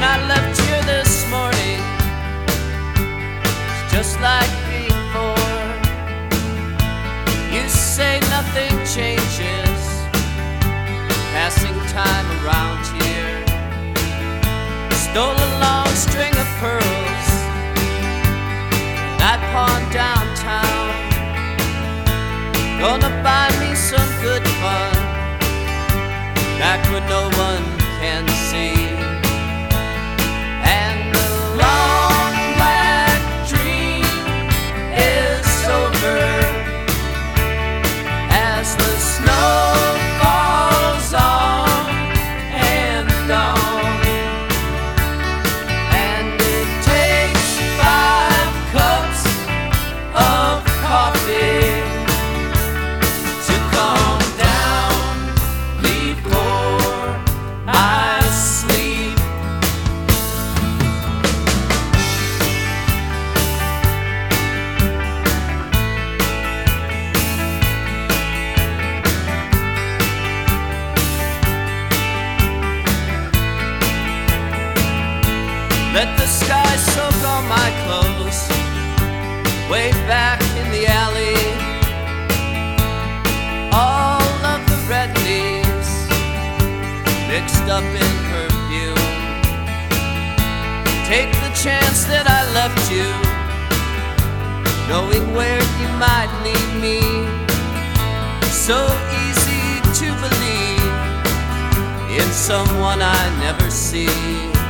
When I left here this morning, it's just like before. You say nothing changes, passing time around here. Stole a long string of pearls and I pawned downtown. Gonna buy me some good fun back where no one can see. And the long black dream is over as the snow falls on and on. And it takes 5 cups of coffee to calm down before I sleep. Let the sky soak all my clothes way back in the alley. All of the red leaves mixed up in perfume. Take the chance that I left you, knowing where you might lead me. So easy to believe in someone I never see.